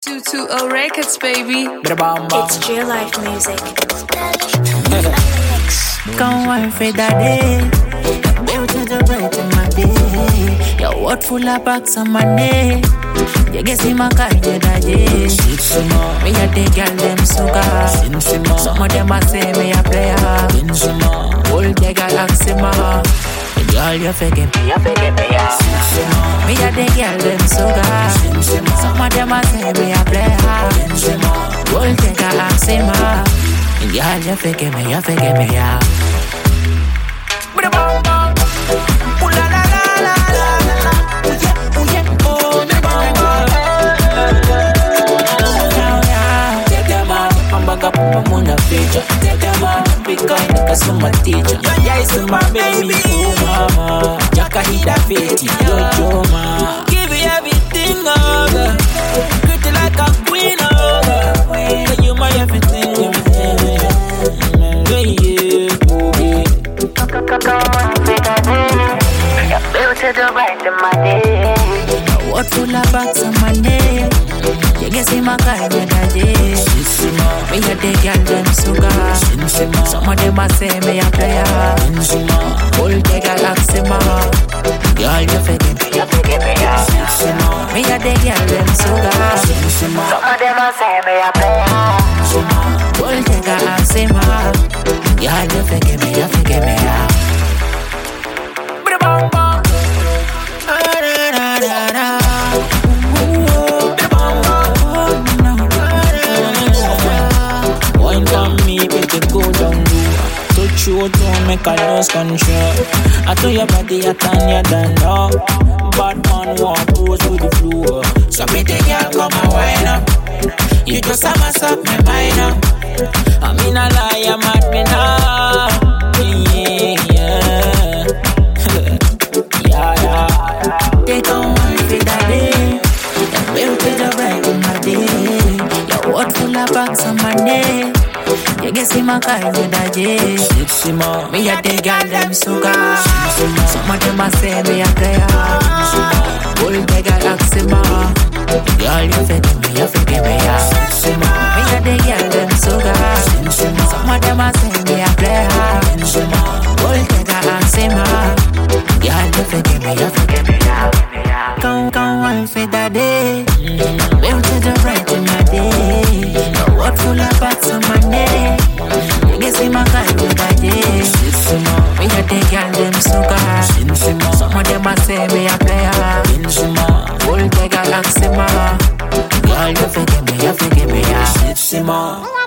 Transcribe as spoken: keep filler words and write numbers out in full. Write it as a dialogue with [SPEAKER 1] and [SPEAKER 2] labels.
[SPEAKER 1] two two oh Records, baby.
[SPEAKER 2] It's Real Life Music.
[SPEAKER 3] Can't wait for that day. Beauty to bright in my day. Your word full of bucks on my neck. You get see my car, you that day. Me a the girl them sugar. Some of them a say me a player. Old the girl axima. Girl, you faking me, you faking me, yeah. Me a the girl them sugar. Some of them a say me a player. Old the girl axima. Girl, you faking me, you faking me, yeah. Back up on the feature. Take them out, be kind, cause I'm a teacher. Yeah, it's my baby, oh mama. Jacka hit a fifty, yo Joma. Give me everything over. Pretty like a queen over. Yeah, you my everything, everything. Yeah, built to the right in my day. What full of bucks on my neck. You can see my car, you that day. Me a the girl them sugar. Some of them a say me a player. Old the girl axima. Girl, you faking me, you faking me, yeah. Me a the girl them sugar. Some of them a say me a player. Old the girl axima. Girl, you faking me, you faking me, yeah. Wine from me, make it go down low. Touch you, don't make a lose control. I tell your body, I turn you down low. Bad man walk pose with the floor. So me the girl come and wine up. You just a mess up my mind up. I mean a lie, I'm at me now. Yeah, yeah. Yeah, yeah. They don't want to that day. You're built to the right in my day. Your word full of bucks on my neck. You can see my car, you that day. Me a the girl, them sugar. Some of them a say me a player. Old the girl, axima. Girl, you faking me, you faking me, yeah. Me a the girl, them sugar. Some of them a say me a player. Old the girl, axima. Girl, you faking me, you faking me, yeah. Come, come, wine for that day. Built to the right in my day. The word full of bucks on my neck. You can see my car, you that day. Me a the girl, them sugar. Some of them a say me a player. Old the girl, axima. Girl, you faking me, you faking me, yeah.